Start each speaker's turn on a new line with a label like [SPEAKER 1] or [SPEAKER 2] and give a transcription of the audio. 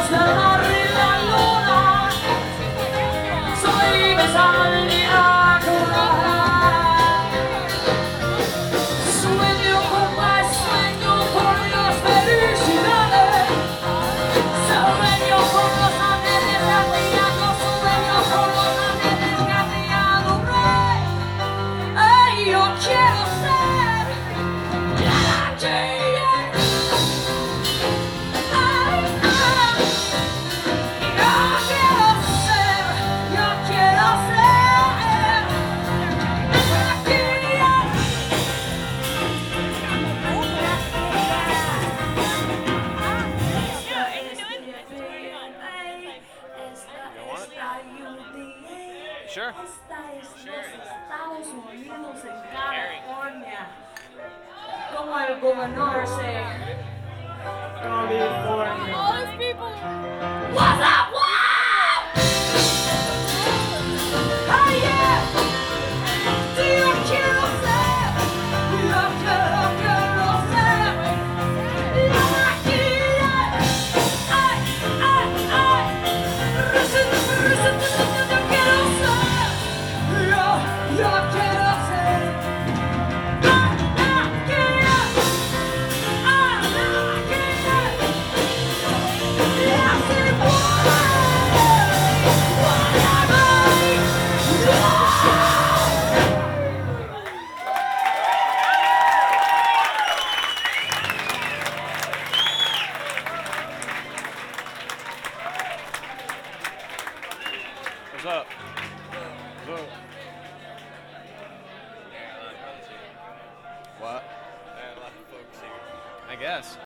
[SPEAKER 1] Sure.
[SPEAKER 2] Estados Unidos en California. Como el gobernador se California.
[SPEAKER 3] All these people.
[SPEAKER 2] What's up? Oh yeah. Do you quiero ser? Yo quiero ser. Yo aquí. Ay, ay, ay. Listen, yo quiero ser. Yo quiero ser.
[SPEAKER 1] What's up? What's up? What?
[SPEAKER 4] A lot of folks here.
[SPEAKER 1] I guess.